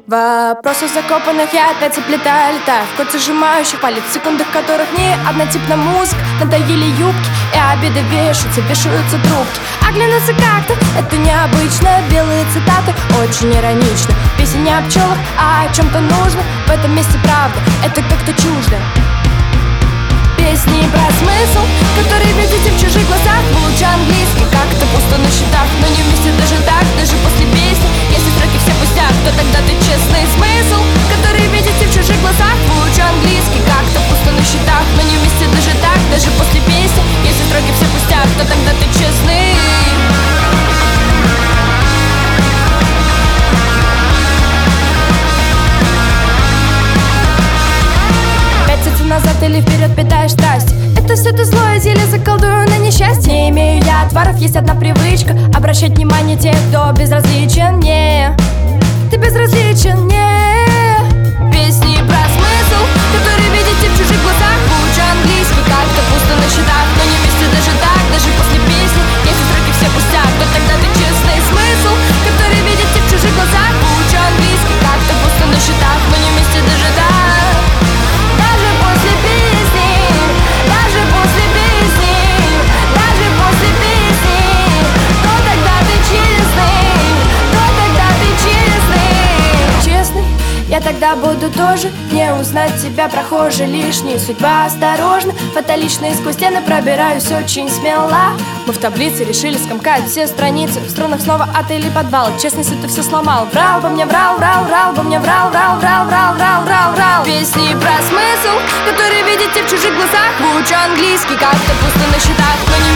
Вопросов закопанных я опять оплетаю, летаю в кольца сжимающих палец, в секундах которых не однотипна музыка. Надоели юбки и обиды вешаются трубки. Оглянуться как-то, это необычно. Белые цитаты, очень иронично. Песня не о пчелах, а о чем-то нужном. В этом месте правда, это как-то чуждо. Песни про смысл, который видите в чужих глазах. Лучше английский, как-то пусто на счетах, но не вместе даже так, даже после песни. Если строки все пустяк, то тогда ты честный. Смысл, который видите в чужих глазах. Лучше английский, как-то пусто на счетах, но не вместе даже так, даже после песни. Если строки все пустяк, то тогда ты честный. Назад или вперед питаешь страсть. Это все то злое зелье, заколдую на несчастье. Имею я отваров, есть одна привычка: обращать внимание тех, кто безразличен мне. Ты безразличен мне. Песни про смысл, который видите в чужих глазах. Лучше английский, как-то пусто на счетах, но не вместе даже так, даже после песни. Если строки все пустяк, то тогда ты честный. Смысл, который видите в чужих глазах. Лучше английский, как-то пусто на счетах, но не вместе даже так. Я тогда буду тоже не узнать тебя, прохожий лишний. Судьба осторожна, фаталично, и сквозь стены пробираюсь очень смело. Мы в таблице решили скомкать все страницы. В струнах снова ад или подвал. Честность, ты все сломал. Врал бы мне, врал бы мне, врал. Песни про смысл, который видите в чужих глазах. Лучше английский, как-то пусто на счетах, но не